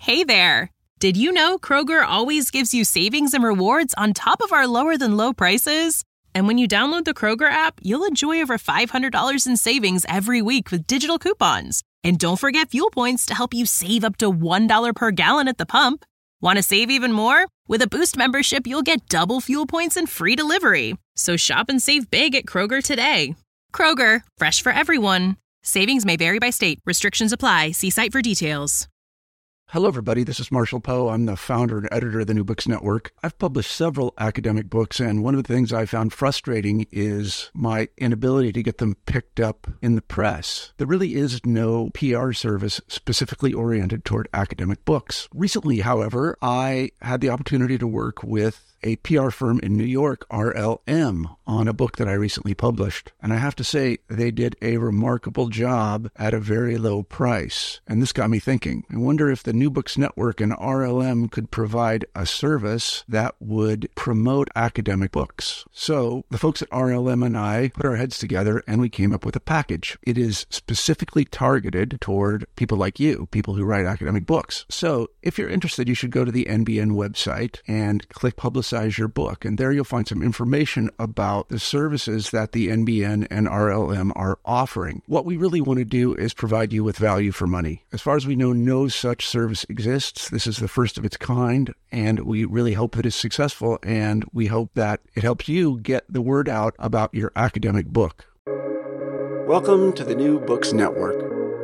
Hey there! Did you know Kroger always gives you savings and rewards on top of our lower than low prices? And when you download the Kroger app, you'll enjoy over $500 in savings every week with digital coupons. And don't forget fuel points to help you save up to $1 per gallon at the pump. Want to save even more? With a Boost membership, you'll get double fuel points and free delivery. So shop and save big at Kroger today. Kroger, fresh for everyone. Savings may vary by state. Restrictions apply. See site for details. Hello, everybody. This is Marshall Poe. I'm the founder and editor of the New Books Network. I've published several academic books, and one of the things I found frustrating is my inability to get them picked up in the press. There really is no PR service specifically oriented toward academic books. Recently, however, I had the opportunity to work with a PR firm in New York, RLM, on a book that I recently published. And I have to say, they did a remarkable job at a very low price. And this got me thinking. I wonder if the New Books Network and RLM could provide a service that would promote academic books. So the folks at RLM and I put our heads together and we came up with a package. It is specifically targeted toward people like you, people who write academic books. So if you're interested, you should go to the NBN website and click Publicize Your Book. And there you'll find some information about the services that the NBN and RLM are offering. What we really want to do is provide you with value for money. As far as we know, no such service exists. This is the first of its kind, and we really hope that it's successful, and we hope that it helps you get the word out about your academic book. Welcome to the New Books Network.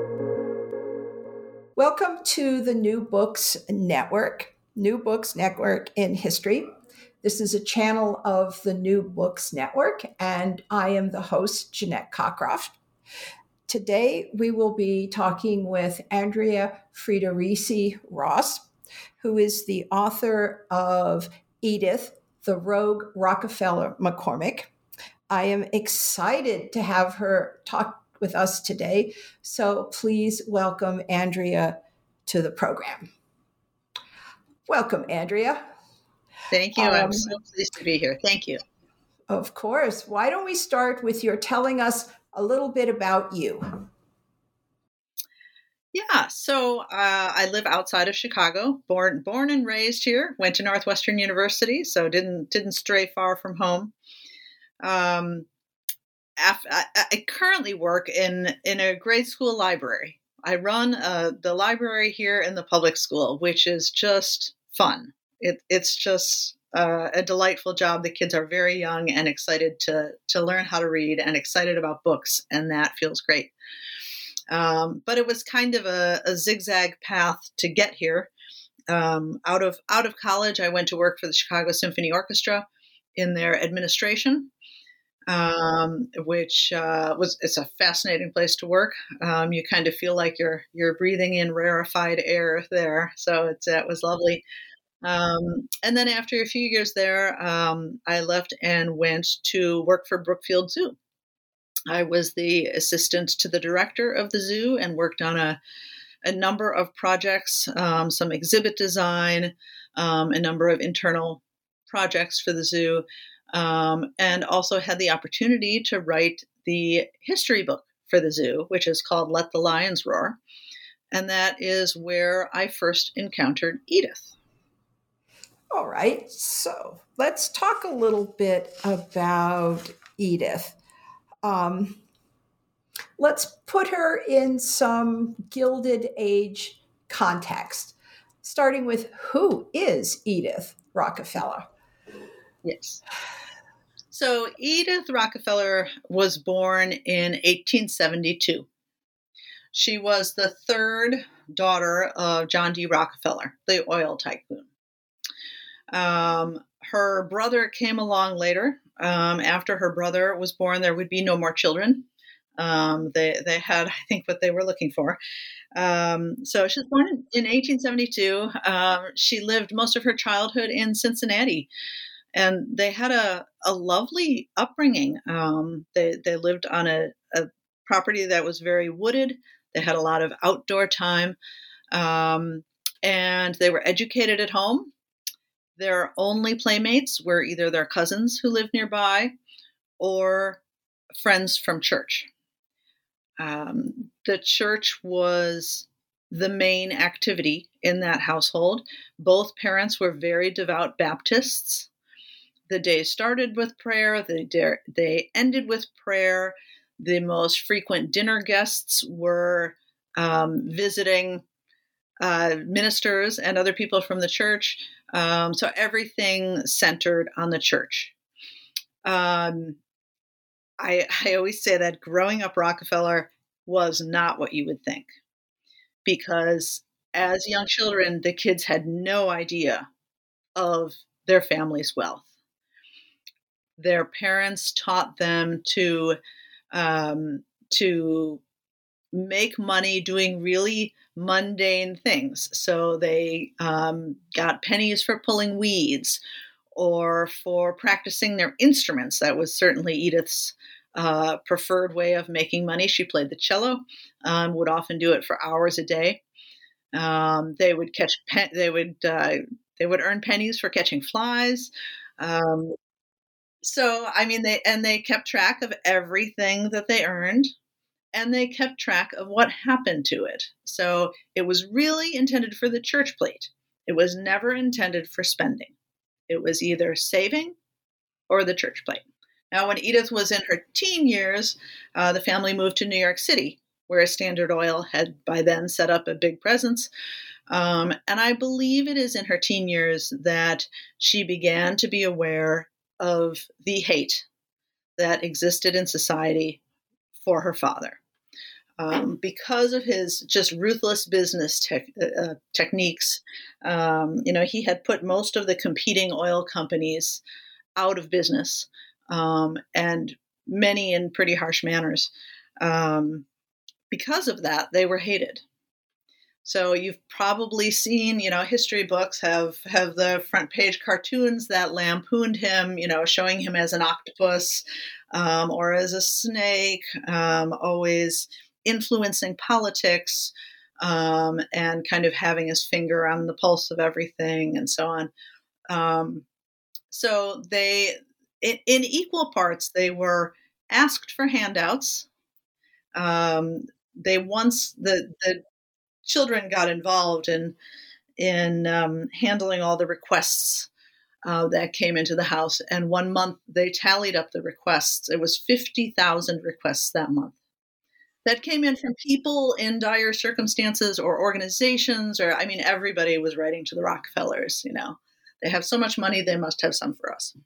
Welcome to the New Books Network, New Books Network in History. This is a channel of the New Books Network, and I am the host, Jeanette Cockcroft. Today, we will be talking with Andrea Friederici Ross, who is the author of Edith, the Rogue Rockefeller McCormick. I am excited to have her talk with us today, so please welcome Andrea to the program. Welcome, Andrea. Thank you. I'm so pleased to be here. Thank you. Of course. Why don't we start with your telling us a little bit about you? Yeah. So I live outside of Chicago. Born and raised here. Went to Northwestern University, so didn't stray far from home. I currently work in a grade school library. I run the library here in the public school, which is just fun. It's just a delightful job. The kids are very young and excited to learn how to read and excited about books, and that feels great. But it was kind of a zigzag path to get here. Out of college, I went to work for the Chicago Symphony Orchestra in their administration, which it's a fascinating place to work. You kind of feel like you're breathing in rarefied air there, so it was lovely. And then after a few years there, I left and went to work for Brookfield Zoo. I was the assistant to the director of the zoo and worked on a number of projects, some exhibit design, a number of internal projects for the zoo, and also had the opportunity to write the history book for the zoo, which is called Let the Lions Roar. And that is where I first encountered Edith. All right, so let's talk a little bit about Edith. Let's put her in some Gilded Age context, starting with who is Edith Rockefeller? Yes. So Edith Rockefeller was born in 1872. She was the third daughter of John D. Rockefeller, the oil tycoon. Her brother came along later. After her brother was born, there would be no more children. They had, I think, what they were looking for. So she was born in 1872. She lived most of her childhood in Cincinnati, and they had a lovely upbringing. They lived on a property that was very wooded. They had a lot of outdoor time, and they were educated at home. Their only playmates were either their cousins who lived nearby or friends from church. The church was the main activity in that household. Both parents were very devout Baptists. The day started with prayer, they ended with prayer. The most frequent dinner guests were visiting ministers and other people from the church. So everything centered on the church. I always say that growing up Rockefeller was not what you would think, because as young children, the kids had no idea of their family's wealth. Their parents taught them to make money doing really mundane things. So they got pennies for pulling weeds or for practicing their instruments. That was certainly Edith's preferred way of making money. She played the cello, would often do it for hours a day. They would earn pennies for catching flies. So, I mean, they kept track of everything that they earned, and they kept track of what happened to it. So it was really intended for the church plate. It was never intended for spending. It was either saving or the church plate. Now, when Edith was in her teen years, the family moved to New York City, where Standard Oil had by then set up a big presence. And I believe it is in her teen years that she began to be aware of the hate that existed in society for her father. Because of his just ruthless business techniques, he had put most of the competing oil companies out of business, and many in pretty harsh manners. Because of that, they were hated. So you've probably seen, history books have the front page cartoons that lampooned him, showing him as an octopus or as a snake, always influencing politics and kind of having his finger on the pulse of everything and so on. So they, in equal parts, they were asked for handouts. The children got involved in handling all the requests that came into the house. And one month they tallied up the requests. It was 50,000 requests that month that came in from people in dire circumstances or organizations, or, everybody was writing to the Rockefellers, they have so much money, they must have some for us.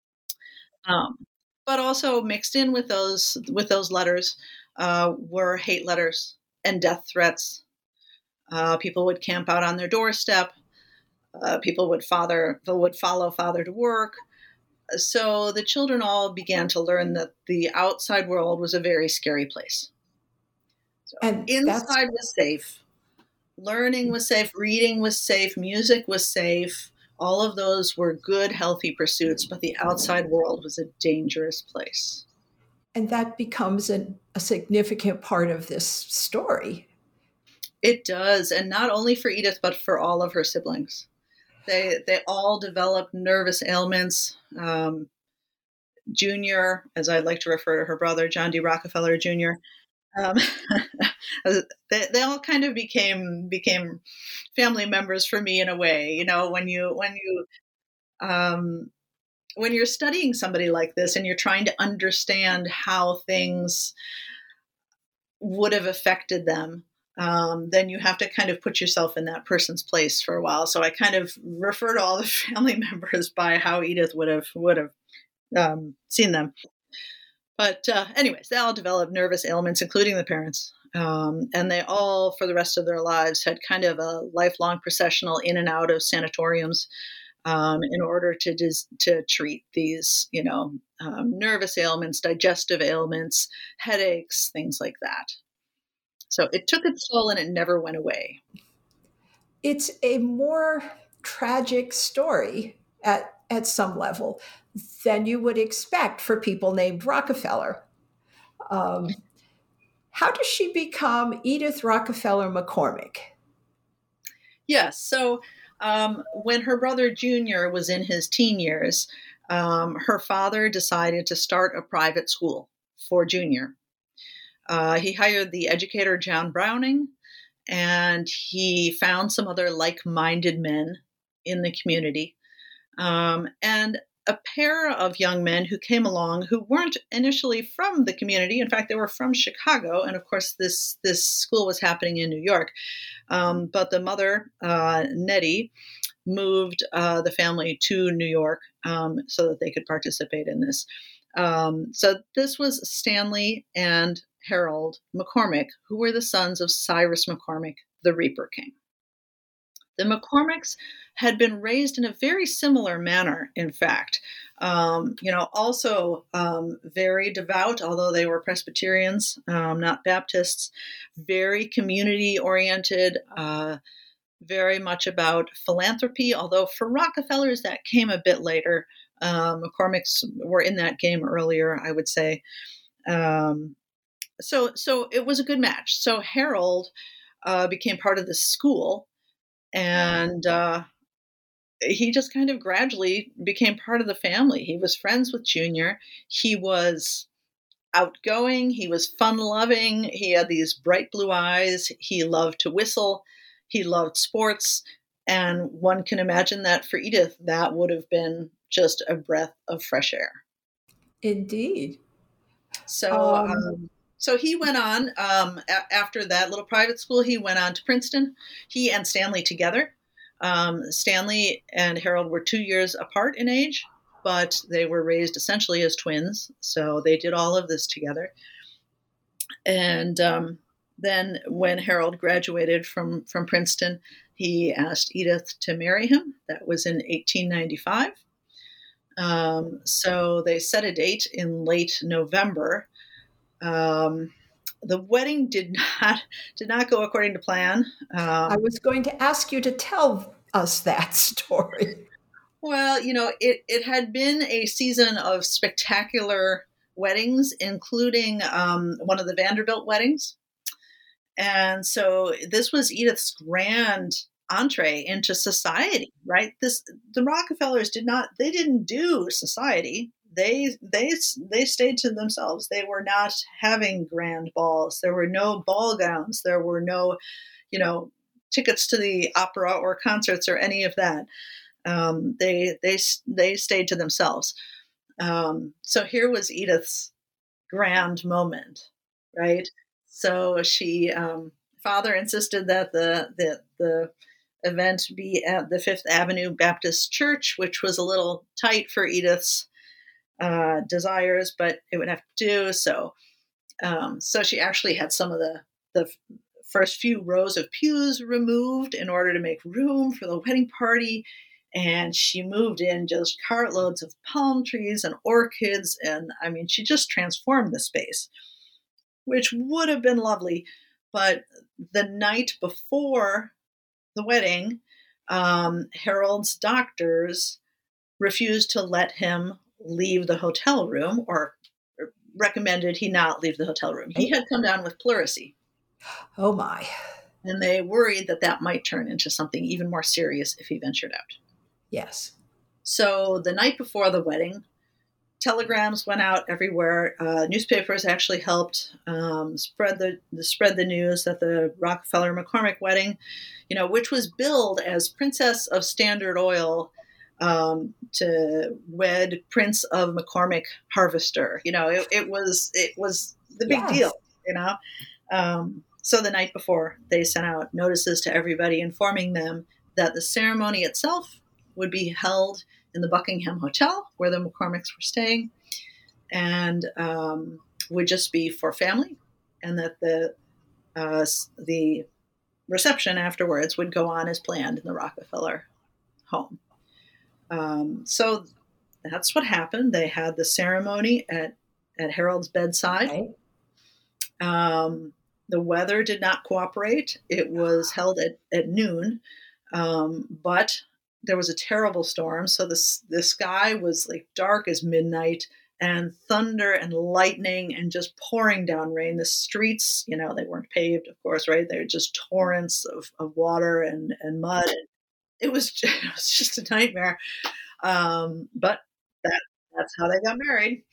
But also mixed in with those letters were hate letters and death threats. People would camp out on their doorstep. People would follow father to work. So the children all began to learn that the outside world was a very scary place. So and inside was safe. Learning was safe. Reading was safe. Music was safe. All of those were good, healthy pursuits, but the outside world was a dangerous place. And that becomes a significant part of this story. It does, and not only for Edith, but for all of her siblings. They all developed nervous ailments. Junior, as I'd like to refer to her brother, John D. Rockefeller Jr., they all kind of became family members for me in a way. When you're studying somebody like this and you're trying to understand how things would have affected them, then you have to kind of put yourself in that person's place for a while. So I kind of refer to all the family members by how Edith would have seen them. But anyways, they all developed nervous ailments, including the parents. And they all, for the rest of their lives, had kind of a lifelong processional in and out of sanatoriums in order to treat these, nervous ailments, digestive ailments, headaches, things like that. So it took its toll and it never went away. It's a more tragic story at some level than you would expect for people named Rockefeller. How does she become Edith Rockefeller McCormick? Yes. So when her brother Junior was in his teen years, her father decided to start a private school for Junior. He hired the educator John Browning, and he found some other like-minded men in the community. And a pair of young men who came along who weren't initially from the community. In fact, they were from Chicago. And of course, this school was happening in New York. But the mother, Nettie, moved the family to New York so that they could participate in this. So this was Stanley and Harold McCormick, who were the sons of Cyrus McCormick, the Reaper King. The McCormicks had been raised in a very similar manner, in fact. Also very devout, although they were Presbyterians, not Baptists, very community-oriented, very much about philanthropy, although for Rockefellers, that came a bit later. McCormicks were in that game earlier, I would say. So it was a good match. So Harold became part of the school, and he just kind of gradually became part of the family. He was friends with Junior. He was outgoing. He was fun-loving. He had these bright blue eyes. He loved to whistle. He loved sports. And one can imagine that for Edith, that would have been just a breath of fresh air. Indeed. So he went on, after that little private school, he went on to Princeton. He and Stanley together. Stanley and Harold were 2 years apart in age, but they were raised essentially as twins. So they did all of this together. And then when Harold graduated from Princeton, he asked Edith to marry him. That was in 1895. So they set a date in late November. The wedding did not go according to plan. I was going to ask you to tell us that story. Well, it had been a season of spectacular weddings, including one of the Vanderbilt weddings. And so this was Edith's grand entree into society, right? The Rockefellers didn't do society. They stayed to themselves. They were not having grand balls. There were no ball gowns. There were no, tickets to the opera or concerts or any of that. They stayed to themselves. So here was Edith's grand moment, right? So she father insisted that the event be at the Fifth Avenue Baptist Church, which was a little tight for Edith's desires, but it would have to do. So she actually had some of the first few rows of pews removed in order to make room for the wedding party. And she moved in just cartloads of palm trees and orchids. And I mean, she just transformed the space, which would have been lovely. But the night before the wedding, Harold's doctors refused to let him leave the hotel room, or recommended he not leave the hotel room. He had come down with pleurisy. Oh my. And they worried that might turn into something even more serious if he ventured out. Yes. So the night before the wedding, telegrams went out everywhere. Newspapers actually helped spread the news that the Rockefeller-McCormick wedding, which was billed as Princess of Standard Oil to wed Prince of McCormick Harvester. It was the big deal. So the night before, they sent out notices to everybody informing them that the ceremony itself would be held in the Buckingham Hotel, where the McCormicks were staying, and would just be for family, and that the reception afterwards would go on as planned in the Rockefeller home. So that's what happened. They had the ceremony at Harold's bedside. Okay. The weather did not cooperate. It was held at noon, but there was a terrible storm. So the sky was like dark as midnight, and thunder and lightning and just pouring down rain. The streets, they weren't paved, of course, right? They were just torrents of water and mud. It was just a nightmare. But that's how they got married.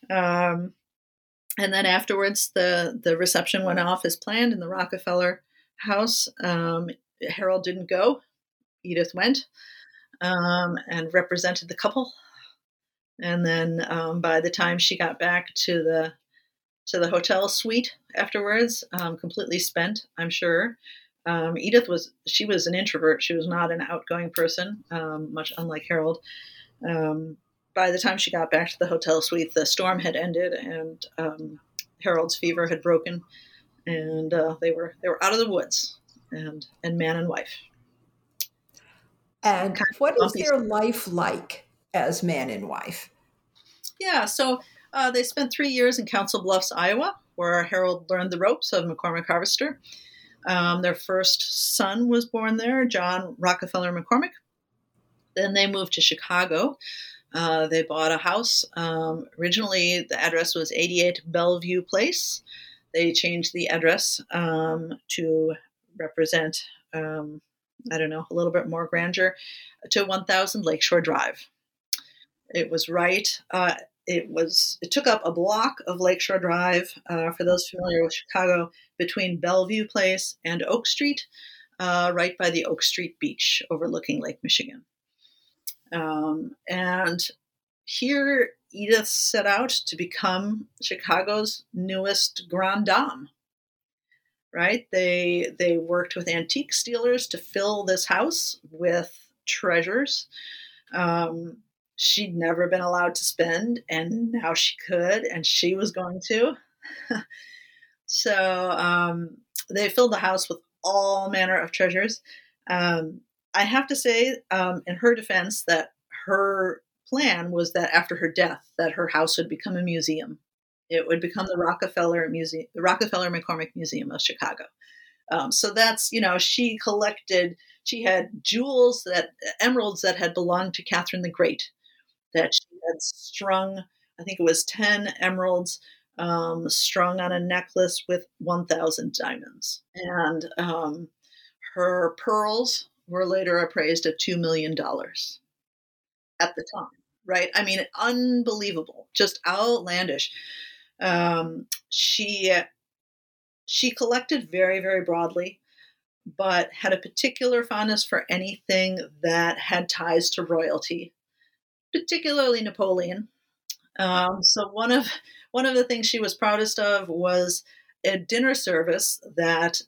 And then afterwards, the reception went off as planned in the Rockefeller house. Harold didn't go. Edith went and represented the couple. And then by the time she got back to the hotel suite afterwards, completely spent, I'm sure. Edith was an introvert. She was not an outgoing person, much unlike Harold. By the time she got back to the hotel suite, the storm had ended, and Harold's fever had broken, and they were out of the woods, and man and wife. And what is their life like as man and wife? Yeah, so they spent 3 years in Council Bluffs, Iowa, where Harold learned the ropes of McCormick Harvester. Their first son was born there, John Rockefeller McCormick. Then they moved to Chicago. They bought a house. Originally, the address was 88 Bellevue Place. They changed the address to represent, a little bit more grandeur, to 1000 Lakeshore Drive. It was right. It took up a block of Lakeshore Drive, for those familiar with Chicago, between Bellevue Place and Oak Street, right by the Oak Street beach overlooking Lake Michigan. And here Edith set out to become Chicago's newest grande dame. Right? They worked with antique dealers to fill this house with treasures. She'd never been allowed to spend, and now she could, and she was going to. So they filled the house with all manner of treasures. I have to say, in her defense, that her plan was that after her death, that her house would become a museum. It would become the Rockefeller McCormick Museum of Chicago. So that's, she had jewels, emeralds that had belonged to Catherine the Great, that she had strung, I think it was 10 emeralds, strung on a necklace with 1,000 diamonds. And her pearls were later appraised at $2 million at the time, right? I mean, unbelievable, just outlandish. She collected very, very broadly, but had a particular fondness for anything that had ties to royalty, particularly Napoleon. So one of the things she was proudest of was a dinner service that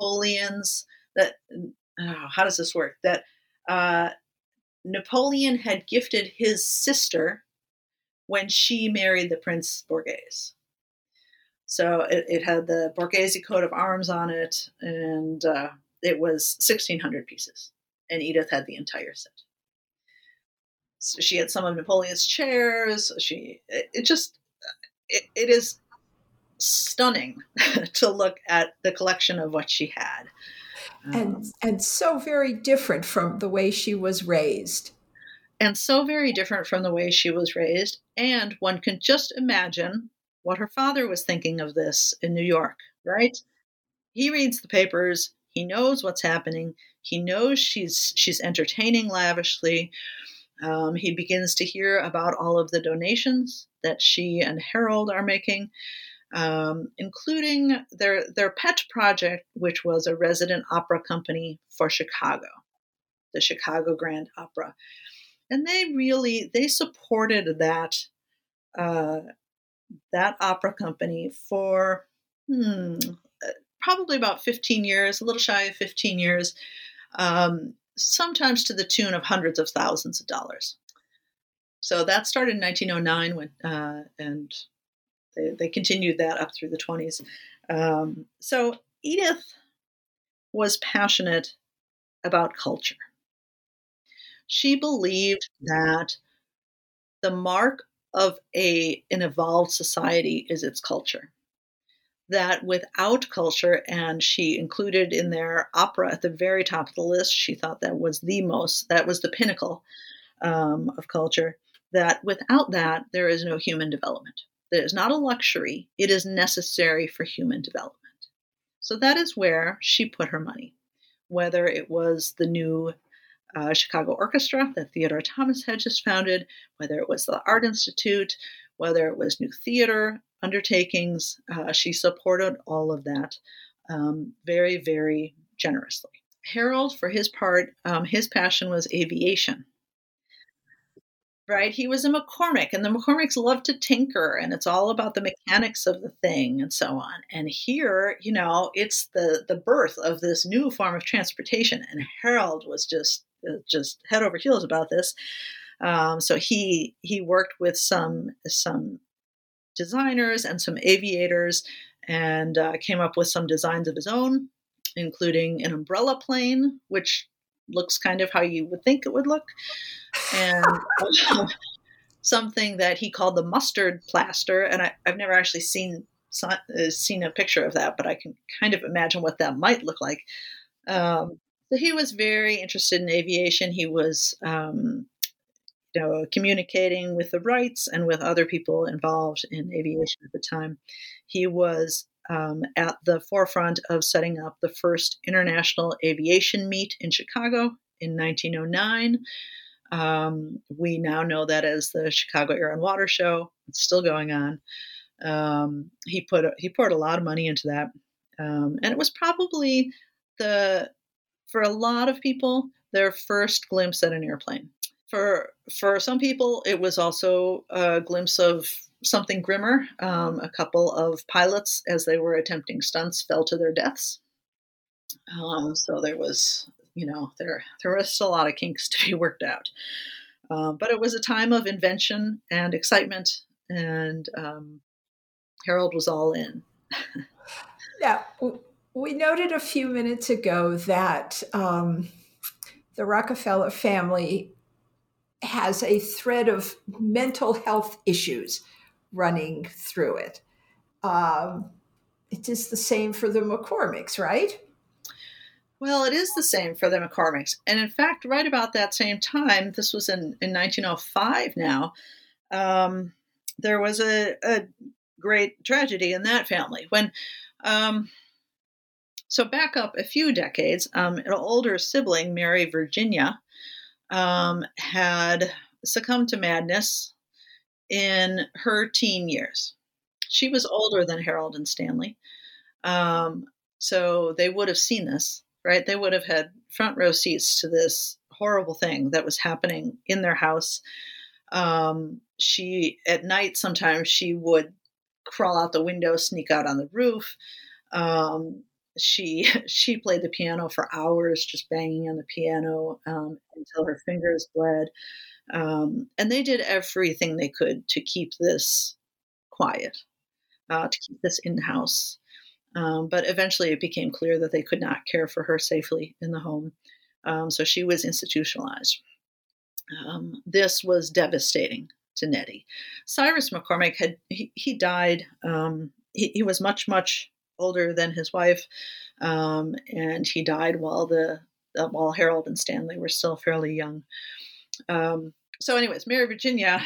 how does this work? That Napoleon had gifted his sister when she married the Prince Borghese. So it had the Borghese coat of arms on it, and it was 1,600 pieces, and Edith had the entire set. So she had some of Napoleon's chairs. It is stunning to look at the collection of what she had. And so very different from the way she was raised. And so very different from the way she was raised. And one can just imagine what her father was thinking of this in New York, right? He reads the papers. He knows what's happening. He knows she's entertaining lavishly. He begins to hear about all of the donations that she and Harold are making, including their pet project, which was a resident opera company for Chicago, the Chicago Grand Opera. And they supported that opera company for probably about 15 years, a little shy of 15 years, sometimes to the tune of hundreds of thousands of dollars. So that started in 1909, and they continued that up through the 20s. So Edith was passionate about culture. She believed that the mark of an evolved society is its culture. That without culture, and she included in there opera at the very top of the list, she thought that was the pinnacle of culture, that without that, there is no human development. That is not a luxury, it is necessary for human development. So that is where she put her money, whether it was the new Chicago Orchestra that Theodore Thomas had just founded, whether it was the Art Institute, whether it was new theater undertakings. She supported all of that. very, very generously. Harold, for his part, his passion was aviation. Right? He was a McCormick, and the McCormicks love to tinker, and it's all about the mechanics of the thing and so on. And here, it's the birth of this new form of transportation, and Harold was just head over heels about this. So he worked with some designers and some aviators, and came up with some designs of his own, including an umbrella plane, which looks kind of how you would think it would look, and something that he called the mustard plaster. And I've never actually seen a picture of that, but I can kind of imagine what that might look like. So he was very interested in aviation. He was, communicating with the Wrights and with other people involved in aviation at the time. He was at the forefront of setting up the first international aviation meet in Chicago in 1909. We now know that as the Chicago Air and Water Show. It's still going on. He poured a lot of money into that, and it was probably for a lot of people, their first glimpse at an airplane. For some people, it was also a glimpse of something grimmer. A couple of pilots, as they were attempting stunts, fell to their deaths. So there was, there was still a lot of kinks to be worked out. But it was a time of invention and excitement, and Harold was all in. Yeah, we noted a few minutes ago that the Rockefeller family has a thread of mental health issues running through it. It is the same for the McCormicks, right? Well, it is the same for the McCormicks. And in fact, right about that same time, this was in 1905 now, there was a great tragedy in that family. When, so back up a few decades, an older sibling, Mary Virginia, had succumbed to madness in her teen years. She was older than Harold and Stanley. So they would have seen this, right? They would have had front row seats to this horrible thing that was happening in their house. At night, sometimes she would crawl out the window, sneak out on the roof. She played the piano for hours, just banging on the piano until her fingers bled. And they did everything they could to keep this quiet, to keep this in-house. But eventually it became clear that they could not care for her safely in the home. So she was institutionalized. This was devastating to Nettie. Cyrus McCormick he died. He was much, much older than his wife, and he died while Harold and Stanley were still fairly young. So anyways, Mary Virginia,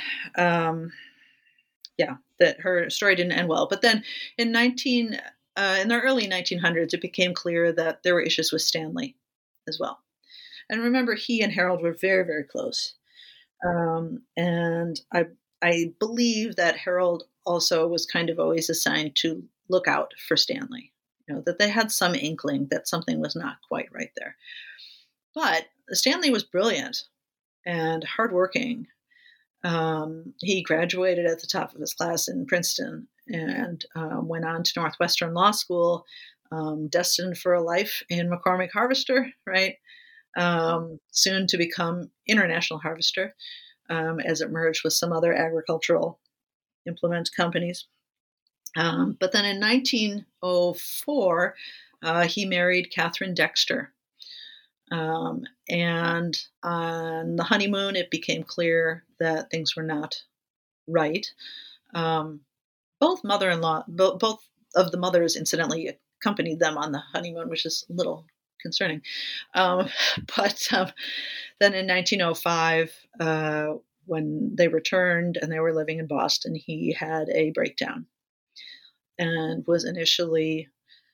that her story didn't end well. But then in the early 1900s, it became clear that there were issues with Stanley as well. And remember, he and Harold were very, very close. And I believe that Harold also was kind of always assigned to look out for Stanley, that they had some inkling that something was not quite right there. But Stanley was brilliant and hardworking. He graduated at the top of his class in Princeton and went on to Northwestern Law School, destined for a life in McCormick Harvester, right? Soon to become International Harvester, as it merged with some other agricultural implement companies. But then in 1904, he married Catherine Dexter. And on the honeymoon, it became clear that things were not right. Both of the mothers, incidentally, accompanied them on the honeymoon, which is a little concerning. But then in 1905, when they returned and they were living in Boston, he had a breakdown and was initially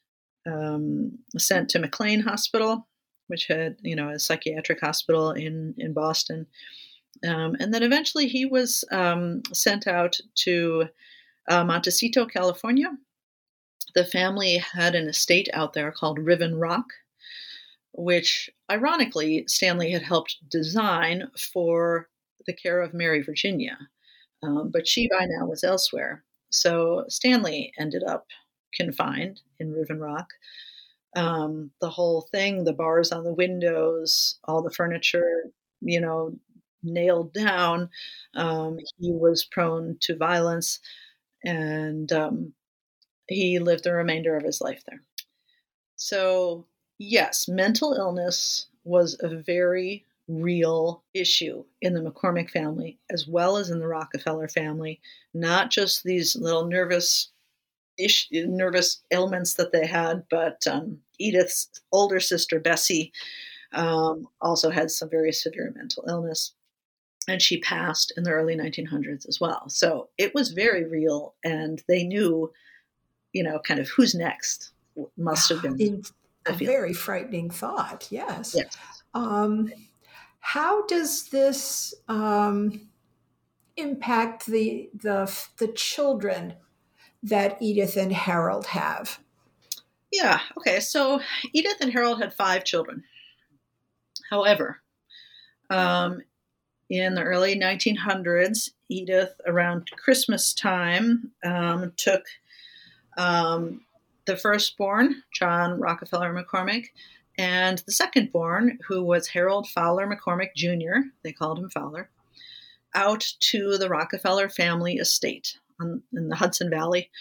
sent to McLean Hospital, which had, a psychiatric hospital in Boston. And then eventually he was sent out to Montecito, California, The family had an estate out there called Riven Rock, which ironically Stanley had helped design for the care of Mary Virginia. But she by now was elsewhere. So Stanley ended up confined in Riven Rock. The whole thing, the bars on the windows, all the furniture, nailed down. He was prone to violence, and he lived the remainder of his life there. So, yes, mental illness was a very real issue in the McCormick family, as well as in the Rockefeller family, not just these little nervous ailments that they had, but Edith's older sister, Bessie, also had some very severe mental illness, and she passed in the early 1900s as well. So it was very real, and they knew, kind of who's next must have been a very frightening thought. Yes. Yes. How does this impact the children that Edith and Harold have? Yeah. Okay. So Edith and Harold had 5 children. However, in the early 1900s, Edith, around Christmas time, took the firstborn, John Rockefeller McCormick, and the secondborn, who was Harold Fowler McCormick Jr., they called him Fowler, out to the Rockefeller family estate in the Hudson Valley.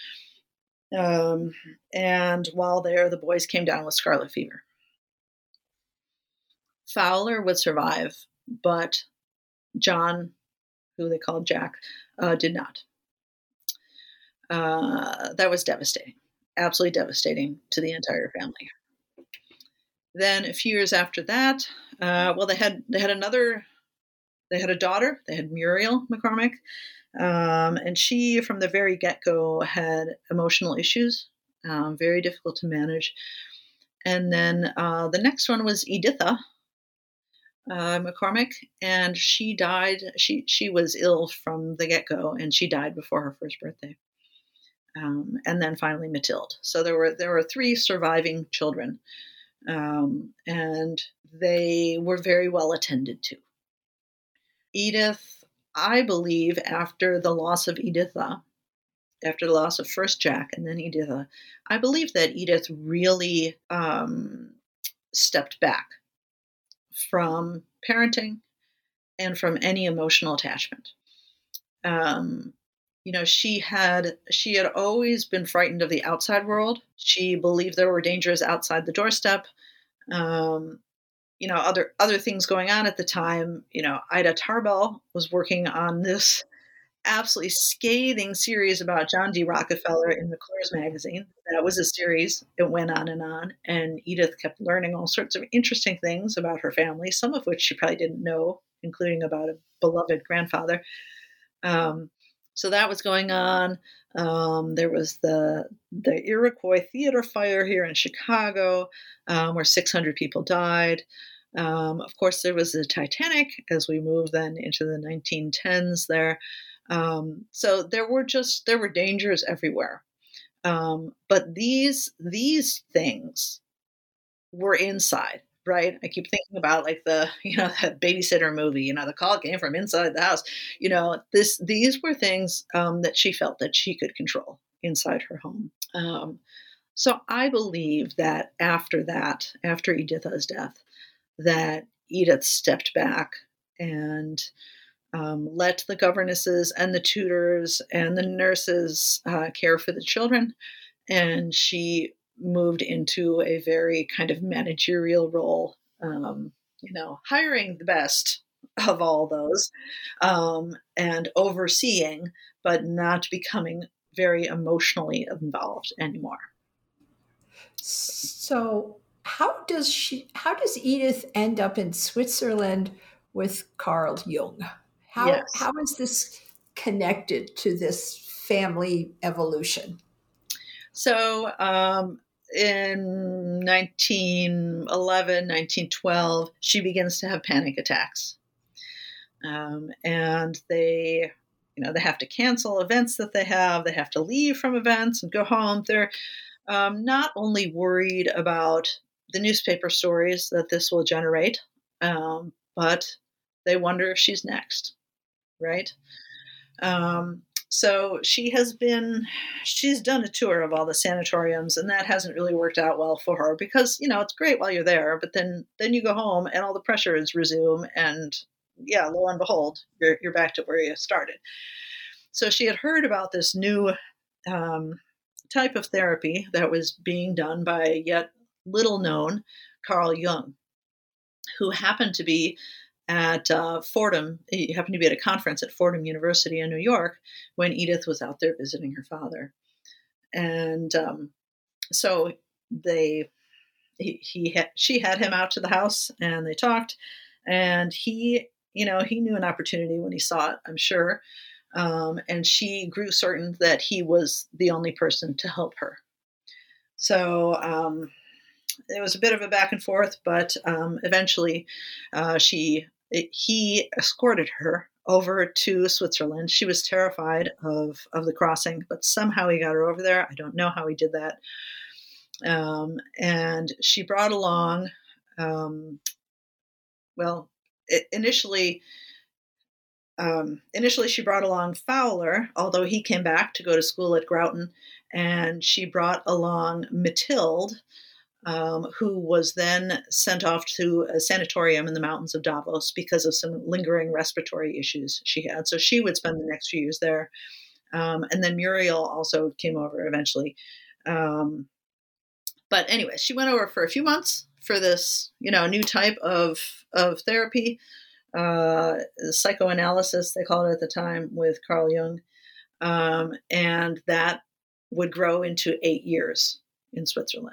And while there, the boys came down with scarlet fever. Fowler would survive, but John, who they called Jack, did not. That was devastating, absolutely devastating to the entire family. Then a few years after that, they had a daughter. They had Muriel McCormick, and she, from the very get-go, had emotional issues, very difficult to manage. And then the next one was Editha McCormick, and she died. She was ill from the get-go, and she died before her first birthday. And then finally Mathilde. So there were 3 surviving children, and they were very well attended to. Edith, I believe, after the loss of Editha, after the loss of first Jack and then Editha, I believe that Edith really stepped back from parenting and from any emotional attachment. She had always been frightened of the outside world. She believed there were dangers outside the doorstep. Other things going on at the time. Ida Tarbell was working on this absolutely scathing series about John D. Rockefeller in McClure's magazine. That was a series. It went on, and Edith kept learning all sorts of interesting things about her family, some of which she probably didn't know, including about a beloved grandfather. So that was going on. There was the Iroquois Theater fire here in Chicago, where 600 people died. Of course, there was the Titanic as we moved then into the 1910s there. So there were dangers everywhere. But these things were inside. Right. I keep thinking about like that Babysitter movie, the call came from inside the house. These were things that she felt that she could control inside her home. So I believe that after Editha's death, that Edith stepped back and let the governesses and the tutors and the nurses care for the children. And she moved into a very kind of managerial role, hiring the best of all those, and overseeing, but not becoming very emotionally involved anymore. So how does Edith end up in Switzerland with Carl Jung? How is this connected to this family evolution? So in 1911, 1912, she begins to have panic attacks. And they have to cancel events that they have. They have to leave from events and go home. not only worried about the newspaper stories that this will generate, but they wonder if she's next, right? Um, so she's done a tour of all the sanatoriums, and that hasn't really worked out well for her because, it's great while you're there, but then you go home and all the pressures resume, and yeah, lo and behold, you're back to where you started. So she had heard about this new type of therapy that was being done by a yet little known Carl Jung, who happened to be at Fordham. He happened to be at a conference at Fordham University in New York when Edith was out there visiting her father. And so she had him out to the house, and they talked, and he knew an opportunity when he saw it, I'm sure. And she grew certain that he was the only person to help her. So it was a bit of a back and forth, but eventually he escorted her over to Switzerland. She was terrified of the crossing, but somehow he got her over there. I don't know how he did that. And she brought along, initially she brought along Fowler, although he came back to go to school at Groton, and she brought along Mathilde, who was then sent off to a sanatorium in the mountains of Davos because of some lingering respiratory issues she had. So she would spend the next few years there. And then Muriel also came over eventually. But anyway, she went over for a few months for this, new type of therapy, psychoanalysis, they called it at the time, with Carl Jung. And that would grow into 8 years in Switzerland.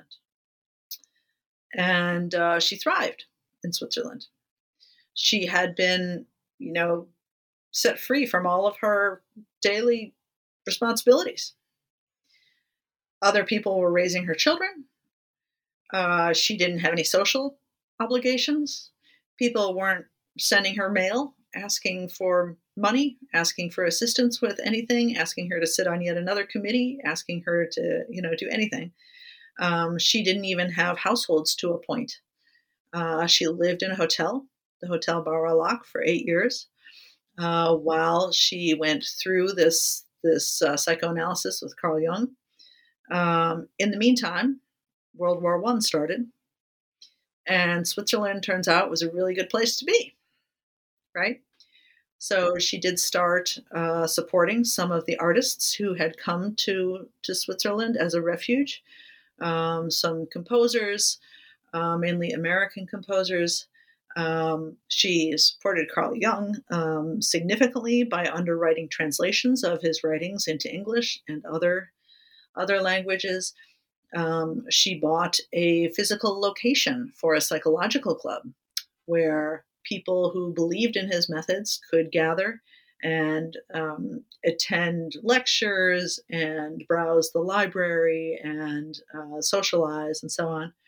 And she thrived in Switzerland. She had been, set free from all of her daily responsibilities. Other people were raising her children. She didn't have any social obligations. People weren't sending her mail, asking for money, asking for assistance with anything, asking her to sit on yet another committee, asking her to, do anything. She didn't even have households to appoint. She lived in a hotel, the Hotel Bauerlach, for 8 years, while she went through this psychoanalysis with Carl Jung. In the meantime, World War I started, and Switzerland, turns out, was a really good place to be, right? So she did start supporting some of the artists who had come to Switzerland as a refuge. Some composers, mainly American composers. She supported Carl Jung significantly by underwriting translations of his writings into English and other languages. She bought a physical location for a psychological club where people who believed in his methods could gather and attend lectures and browse the library and socialize and so on.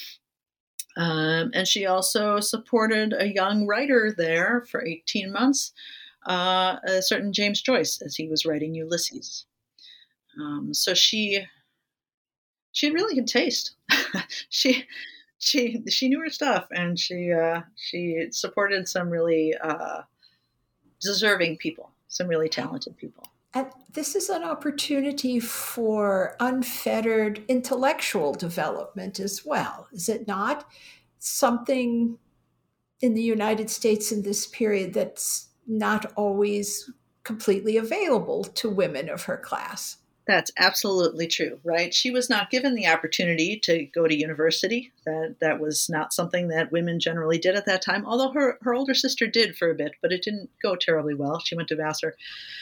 And she also supported a young writer there for 18 months, a certain James Joyce, as he was writing Ulysses. So she had really good taste. she knew her stuff, and she supported some really deserving people, some really talented people. And this is an opportunity for unfettered intellectual development as well, is it not? Something in the United States in this period that's not always completely available to women of her class. That's absolutely true, right? She was not given the opportunity to go to university. That was not something that women generally did at that time, although her older sister did for a bit, but it didn't go terribly well. She went to Vassar.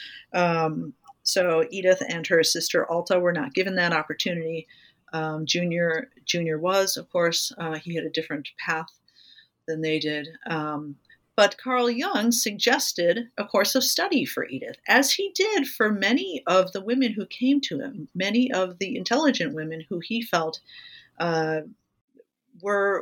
So Edith and her sister Alta were not given that opportunity. Junior was, of course, he had a different path than they did. But Carl Jung suggested a course of study for Edith, as he did for many of the women who came to him, many of the intelligent women who he felt had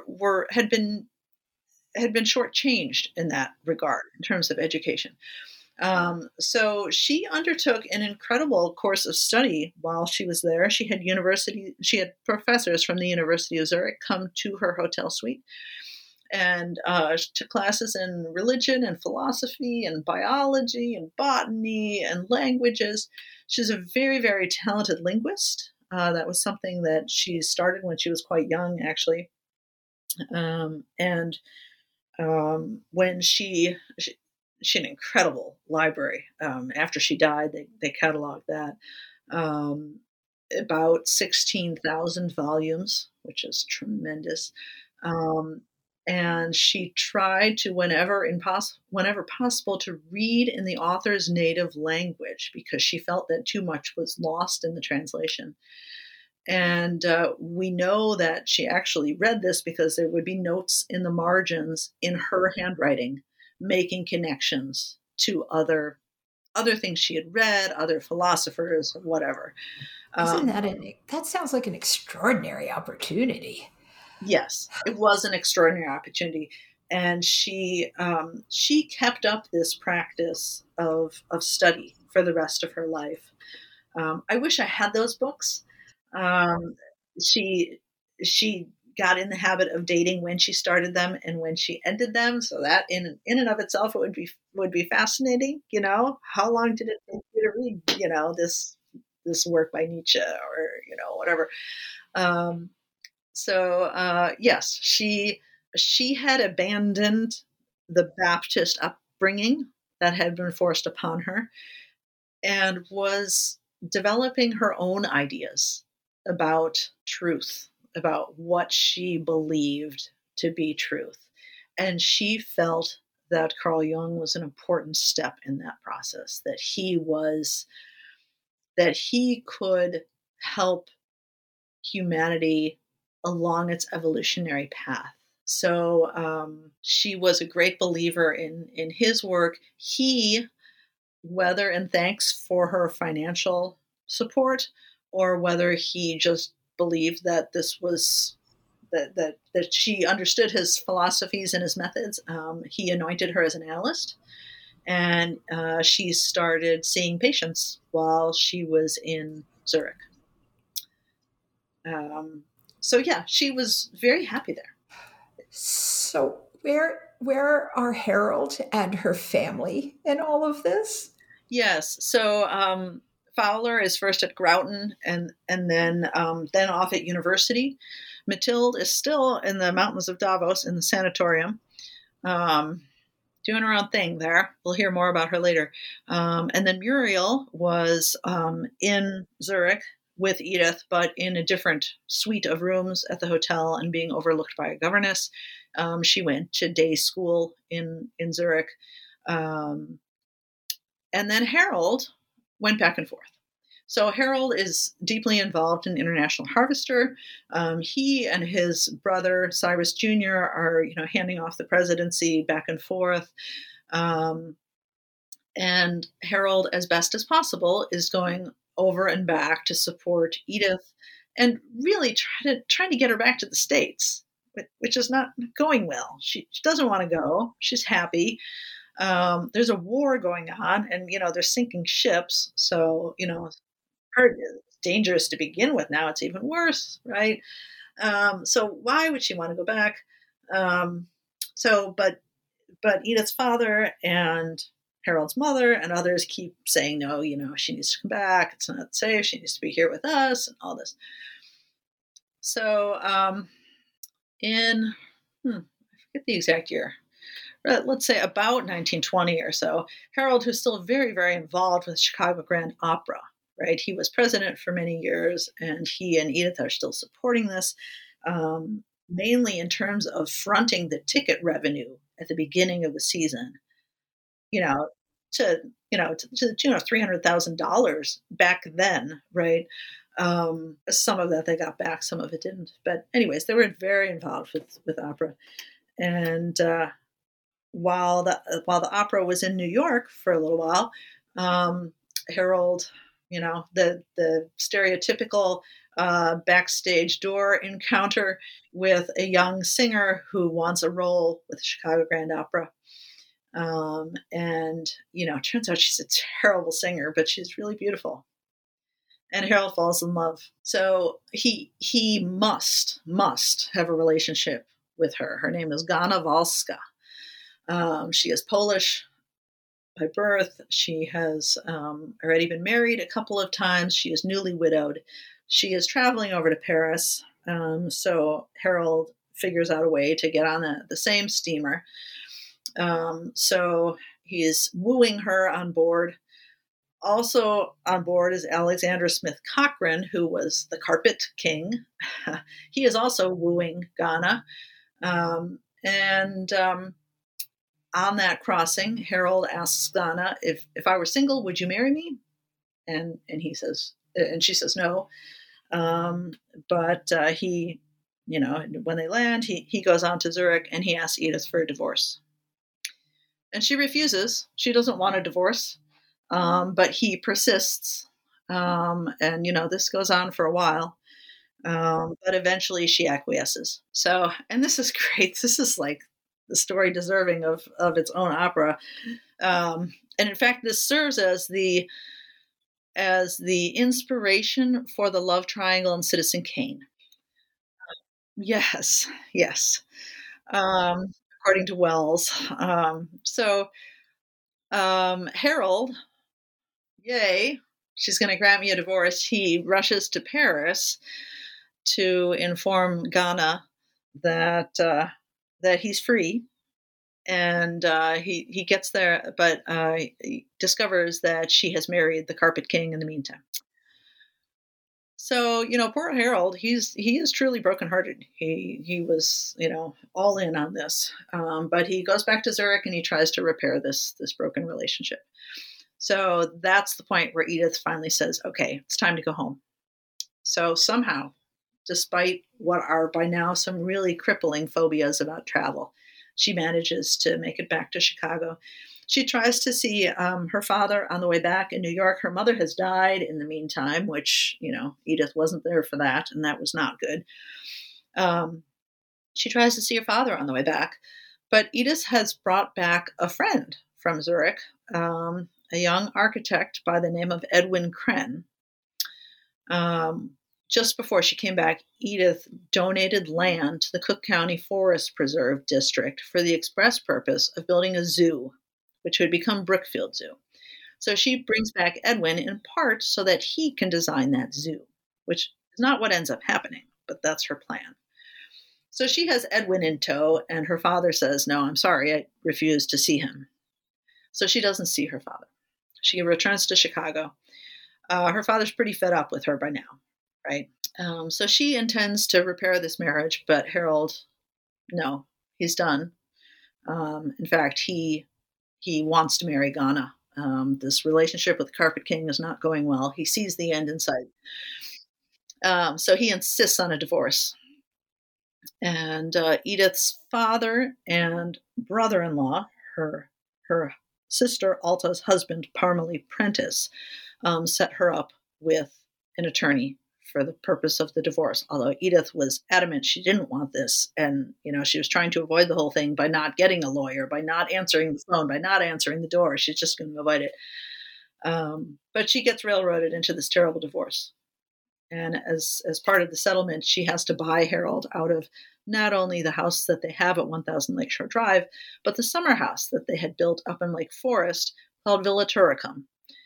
been shortchanged in that regard in terms of education. So she undertook an incredible course of study while she was there. She had professors from the University of Zurich come to her hotel suite and took classes in religion and philosophy and biology and botany and languages. She's a very, very talented linguist. That was something that she started when she was quite young, actually. When she had an incredible library. After she died, they cataloged that. About 16,000 volumes, which is tremendous. And she tried to, whenever possible, to read in the author's native language because she felt that too much was lost in the translation. And we know that she actually read this because there would be notes in the margins in her handwriting, making connections to other things she had read, other philosophers, whatever. That sounds like an extraordinary opportunity. Yes, it was an extraordinary opportunity, and she kept up this practice of study for the rest of her life. I wish I had those books. She got in the habit of dating when she started them and when she ended them, so that in and of itself it would be fascinating. How long did it take you to read this work by Nietzsche or whatever. Yes, she had abandoned the Baptist upbringing that had been forced upon her and was developing her own ideas about truth, about what she believed to be truth. And she felt that Carl Jung was an important step in that process, that he could help humanity along its evolutionary path. So she was a great believer in his work. He, whether in thanks for her financial support or whether he just believed that this was that she understood his philosophies and his methods, he anointed her as an analyst, and she started seeing patients while she was in Zurich. She was very happy there. So where are Harold and her family in all of this? Yes. So Fowler is first at Groton and then off at university. Mathilde is still in the mountains of Davos in the sanatorium, doing her own thing there. We'll hear more about her later. And then Muriel was in Zurich with Edith, but in a different suite of rooms at the hotel and being overlooked by a governess. She went to day school in Zurich. And then Harold went back and forth. So Harold is deeply involved in International Harvester. He and his brother, Cyrus Jr., are handing off the presidency back and forth. And Harold, as best as possible, is going over and back to support Edith and really trying to get her back to the States, which is not going well. She doesn't want to go. She's happy. There's a war going on and, they're sinking ships. So, it's dangerous to begin with. Now it's even worse, right? So why would she want to go back? But Edith's father and Harold's mother and others keep saying, no, she needs to come back. It's not safe. She needs to be here with us and all this. So I forget the exact year, let's say about 1920 or so, Harold, who's still very, very involved with Chicago Grand Opera, right? He was president for many years, and he and Edith are still supporting this, mainly in terms of fronting the ticket revenue at the beginning of the season, to the tune of $300,000 back then, right? Some of that they got back, some of it didn't. But anyways, they were very involved with opera. And while the opera was in New York for a little while, Harold, the stereotypical backstage door encounter with a young singer who wants a role with the Chicago Grand Opera. And, it turns out she's a terrible singer, but she's really beautiful. And Harold falls in love. So he must have a relationship with her. Her name is Gana Walska. She is Polish by birth. She has already been married a couple of times. She is newly widowed. She is traveling over to Paris. So Harold figures out a way to get on the same steamer. So he is wooing her on board. Also on board is Alexander Smith Cochrane, who was the Carpet King. He is also wooing Gana. On that crossing, Harold asks Gana, if I were single, would you marry me? And she says no. But he, when they land, he goes on to Zurich and he asks Edith for a divorce. And she refuses. She doesn't want a divorce. But he persists. And, this goes on for a while. But eventually she acquiesces. So, and this is great. This is like the story deserving of its own opera. And in fact, this serves as the inspiration for the love triangle in Citizen Kane. Yes. According to Wells. Harold, yay, she's going to grant me a divorce. He rushes to Paris to inform Gana that he's free. And he gets there, but he discovers that she has married the Carpet King in the meantime. So, poor Harold, he is truly brokenhearted. He was, all in on this. But he goes back to Zurich and he tries to repair this broken relationship. So that's the point where Edith finally says, okay, it's time to go home. So somehow, despite what are by now some really crippling phobias about travel, she manages to make it back to Chicago. She tries to see her father on the way back in New York. Her mother has died in the meantime, which, Edith wasn't there for that, and that was not good. She tries to see her father on the way back, but Edith has brought back a friend from Zurich, a young architect by the name of Edwin Krenn. Just before she came back, Edith donated land to the Cook County Forest Preserve District for the express purpose of building a zoo, which would become Brookfield Zoo. So she brings back Edwin in part so that he can design that zoo, which is not what ends up happening, but that's her plan. So she has Edwin in tow, and her father says, no, I'm sorry, I refuse to see him. So she doesn't see her father. She returns to Chicago. Her father's pretty fed up with her by now, right? So she intends to repair this marriage, but Harold, no, he's done. In fact, he wants to marry Gana. This relationship with the Carpet King is not going well. He sees the end in sight. So he insists on a divorce. And Edith's father and brother-in-law, her sister Alta's husband, Parmalee Prentice, set her up with an attorney for the purpose of the divorce, although Edith was adamant she didn't want this. And, she was trying to avoid the whole thing by not getting a lawyer, by not answering the phone, by not answering the door. She's just going to avoid it. But she gets railroaded into this terrible divorce. And as part of the settlement, she has to buy Harold out of not only the house that they have at 1000 Lakeshore Drive, but the summer house that they had built up in Lake Forest called Villa Turicum.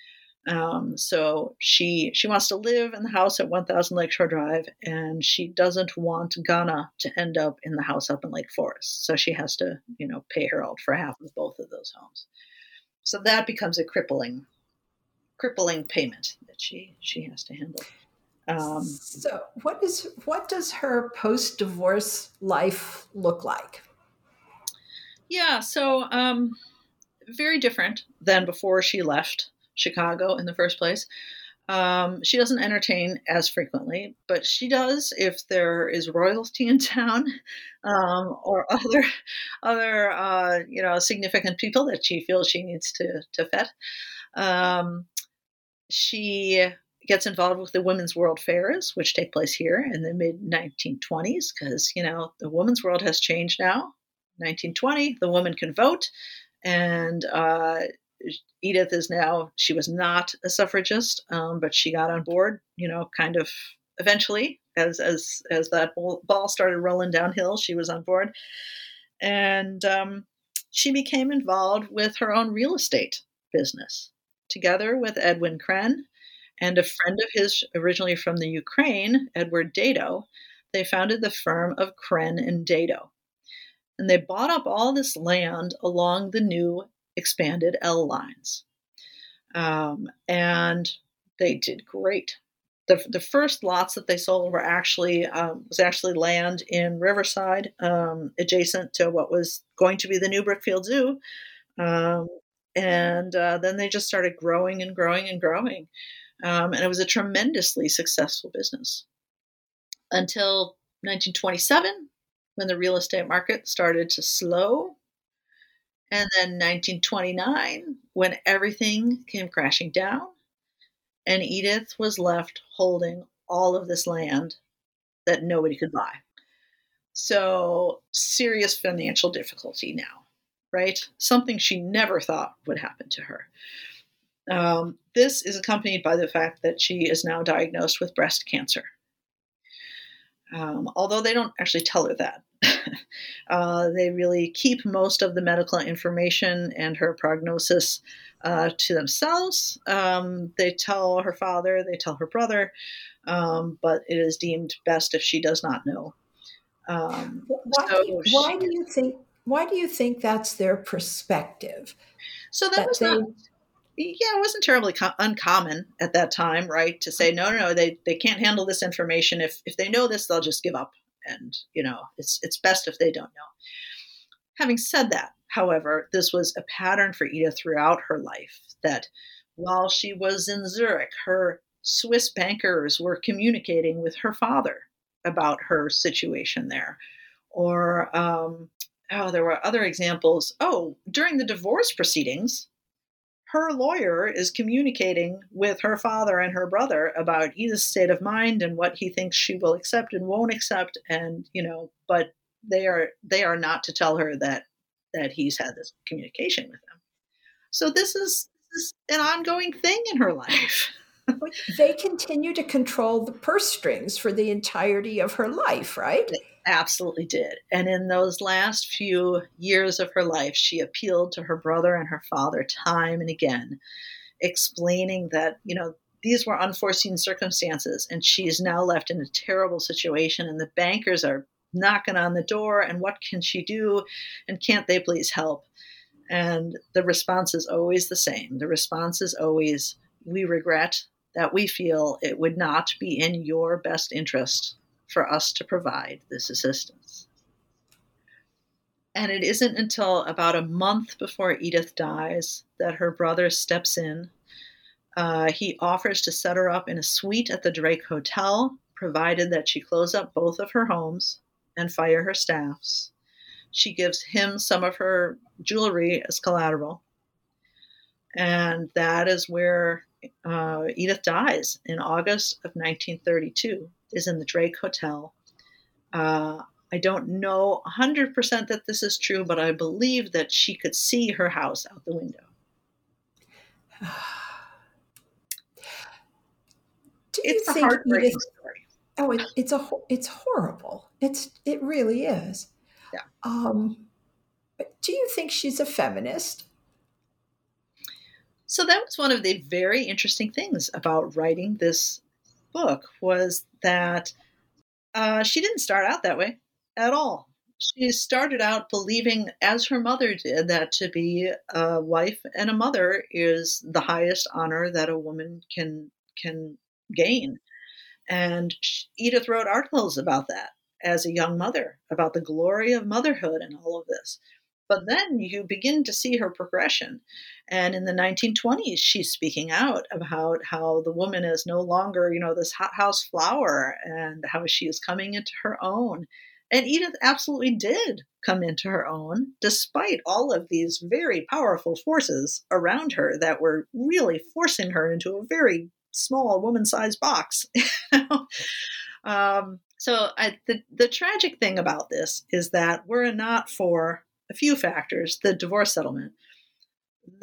So she wants to live in the house at 1000 Lakeshore Drive, and she doesn't want Gana to end up in the house up in Lake Forest. So she has to, pay Harold for half of both of those homes. So that becomes a crippling payment that she has to handle. So what does her post-divorce life look like? Yeah, so very different than before she left Chicago in the first place. She doesn't entertain as frequently, but she does if there is royalty in town, or other significant people that she feels she needs to fet. She gets involved with the Women's World Fairs, which take place here in the mid-1920s, because, the women's world has changed now. 1920, the woman can vote, And Edith she was not a suffragist, but she got on board, kind of eventually as that ball started rolling downhill, she was on board. And she became involved with her own real estate business together with Edwin Krenn and a friend of his originally from the Ukraine, Edward Dado. They founded the firm of Krenn and Dado. And they bought up all this land along the new expanded L lines. And they did great. The first lots that they sold were actually land in Riverside, adjacent to what was going to be the new Brookfield Zoo. And then they just started growing and growing and growing. And it was a tremendously successful business until 1927, when the real estate market started to slow. And then 1929, when everything came crashing down, and Edith was left holding all of this land that nobody could buy. So serious financial difficulty now, right? Something she never thought would happen to her. This is accompanied by the fact that she is now diagnosed with breast cancer. Although they don't actually tell her that. They really keep most of the medical information and her prognosis to themselves. They tell her father, they tell her brother, but it is deemed best if she does not know. Why do you think that's their perspective? So that was not. Yeah, it wasn't terribly uncommon at that time, right? To say, no, they can't handle this information. If they know this, they'll just give up. And, it's best if they don't know. Having said that, however, this was a pattern for Edith throughout her life, that while she was in Zurich, her Swiss bankers were communicating with her father about her situation there. Or, there were other examples. During the divorce proceedings, her lawyer is communicating with her father and her brother about Edith's state of mind and what he thinks she will accept and won't accept. And, but they are not to tell her that he's had this communication with them. So this is an ongoing thing in her life. They continue to control the purse strings for the entirety of her life, right? They absolutely did. And in those last few years of her life, she appealed to her brother and her father time and again, explaining that, these were unforeseen circumstances, and she is now left in a terrible situation, and the bankers are knocking on the door, and what can she do? And can't they please help? And the response is always the same. The response is always, we regret that we feel it would not be in your best interest for us to provide this assistance. And it isn't until about a month before Edith dies that her brother steps in. He offers to set her up in a suite at the Drake Hotel, provided that she close up both of her homes and fire her staffs. She gives him some of her jewelry as collateral. And that is where Edith dies in August of 1932, is in the Drake Hotel. I don't know 100% that this is true, but I believe that she could see her house out the window. It's a heartbreaking story. Oh, it's horrible. It really is. Yeah. Do you think she's a feminist? So that was one of the very interesting things about writing this book, was that she didn't start out that way at all. She started out believing, as her mother did, that to be a wife and a mother is the highest honor that a woman can gain. And Edith wrote articles about that as a young mother, about the glory of motherhood and all of this. But then you begin to see her progression. And in the 1920s, she's speaking out about how the woman is no longer, this hothouse flower, and how she is coming into her own. And Edith absolutely did come into her own, despite all of these very powerful forces around her that were really forcing her into a very small woman-sized box. So the tragic thing about this is that were it not for a few factors, the divorce settlement,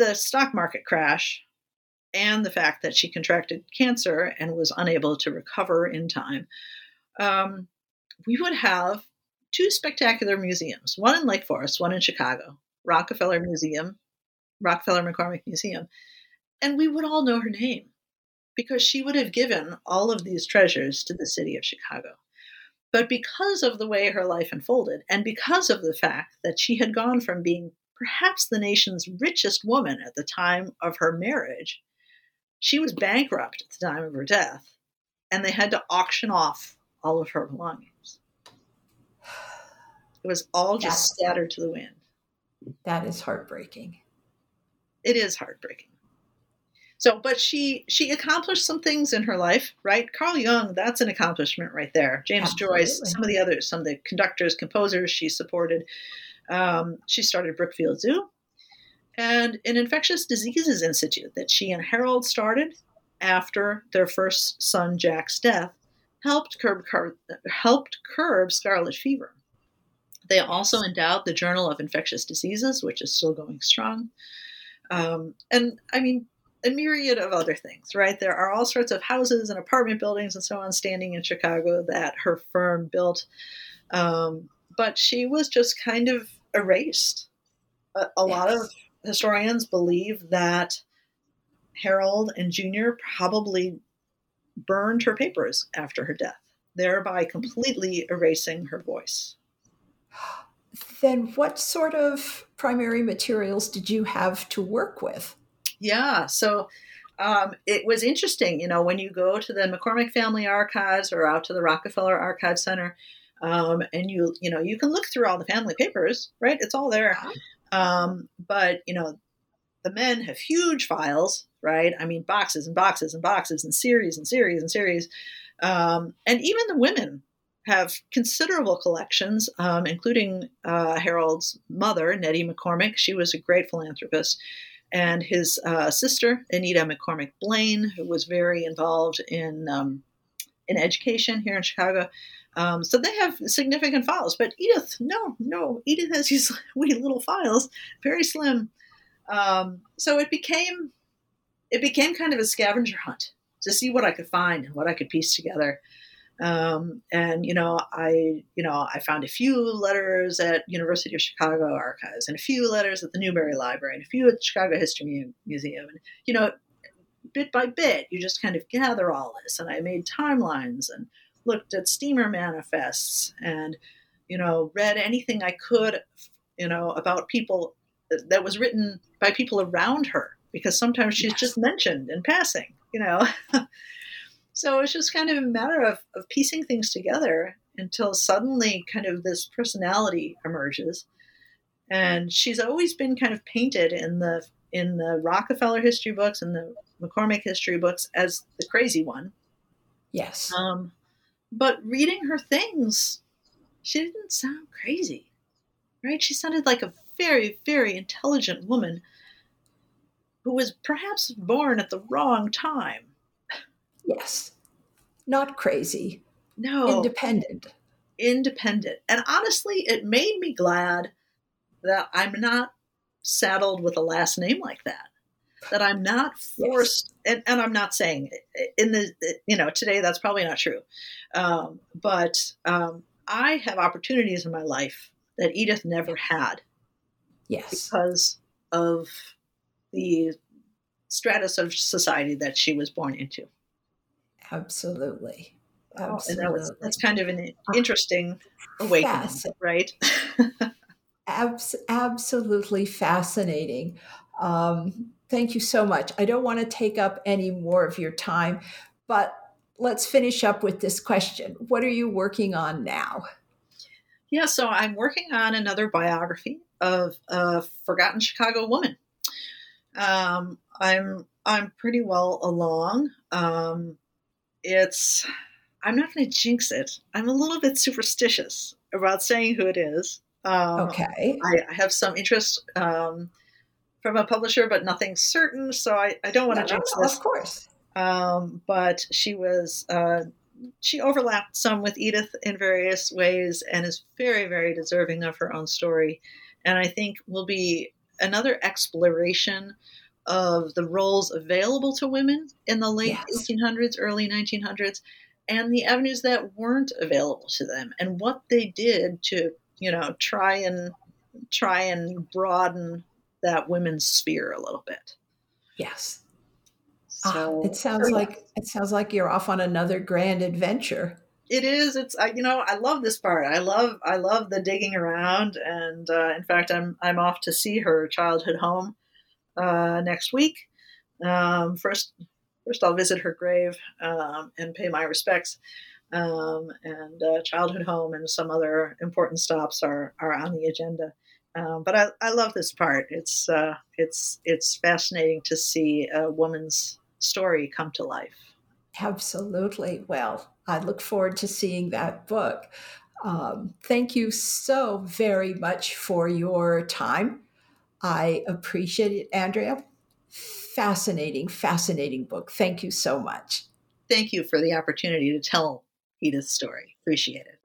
the stock market crash and the fact that she contracted cancer and was unable to recover in time, we would have two spectacular museums, one in Lake Forest, one in Chicago, Rockefeller McCormick Museum. And we would all know her name because she would have given all of these treasures to the city of Chicago. But because of the way her life unfolded, and because of the fact that she had gone from being perhaps the nation's richest woman at the time of her marriage, she was bankrupt at the time of her death, and they had to auction off all of her belongings. It was all just scattered to the wind. That is heartbreaking. It is heartbreaking. So, but she accomplished some things in her life, right? Carl Jung, that's an accomplishment right there. James Absolutely. Joyce, some of the others, some of the conductors, composers she supported. She started Brookfield Zoo and an infectious diseases institute that she and Harold started after their first son, Jack's death, helped curb scarlet fever. They also endowed the Journal of Infectious Diseases, which is still going strong. And I mean, a myriad of other things, right? There are all sorts of houses and apartment buildings and so on standing in Chicago that her firm built. But she was just kind of erased. A lot of historians believe that Harold and Junior probably burned her papers after her death, thereby completely erasing her voice. Then what sort of primary materials did you have to work with? Yeah, so it was interesting, when you go to the McCormick Family Archives or out to the Rockefeller Archive Center, and you can look through all the family papers, right? It's all there. But, the men have huge files, right? I mean, boxes and boxes and boxes and series and series and series. And even the women have considerable collections, including Harold's mother, Nettie McCormick. She was a great philanthropist. And his sister, Anita McCormick Blaine, who was very involved in education here in Chicago. So they have significant files. But Edith, no. Edith has these wee little files, very slim. So it became kind of a scavenger hunt to see what I could find and what I could piece together. And I found a few letters at University of Chicago Archives and a few letters at the Newberry Library and a few at the Chicago History Museum. And, bit by bit, you just kind of gather all this. And I made timelines and looked at steamer manifests and, read anything I could, about people that was written by people around her, because sometimes she's just mentioned in passing, So it's just kind of a matter of piecing things together until suddenly kind of this personality emerges. And she's always been kind of painted in the Rockefeller history books and the McCormick history books as the crazy one. Yes. But reading her things, she didn't sound crazy, right? She sounded like a very, very intelligent woman who was perhaps born at the wrong time. Yes. Not crazy. No. Independent. And honestly, it made me glad that I'm not saddled with a last name like that. That I'm not forced, and I'm not saying today that's probably not true. But I have opportunities in my life that Edith never had. Yes. Because of the stratus of society that she was born into. Absolutely. And that's kind of an interesting awakening, right? Absolutely fascinating. Thank you so much. I don't want to take up any more of your time, but let's finish up with this question. What are you working on now? Yeah, so I'm working on another biography of a forgotten Chicago woman. I'm pretty well along. I'm not going to jinx it. I'm a little bit superstitious about saying who it is. Okay. I have some interest from a publisher, but nothing certain. So I don't want to jinx this. Of course. But she overlapped some with Edith in various ways and is very, very deserving of her own story. And I think will be another exploration of the roles available to women in the late Yes. 1800s, early 1900s, and the avenues that weren't available to them, and what they did to, try and broaden that women's sphere a little bit. Yes. So It sounds like you're off on another grand adventure. it is. It's I love this part. I love the digging around, and in fact, I'm off to see her childhood home next week. First, I'll visit her grave and pay my respects. And childhood home and some other important stops are on the agenda. But I love this part. It's fascinating to see a woman's story come to life. Absolutely. Well, I look forward to seeing that book. Thank you so very much for your time. I appreciate it, Andrea. Fascinating, fascinating book. Thank you so much. Thank you for the opportunity to tell Edith's story. Appreciate it.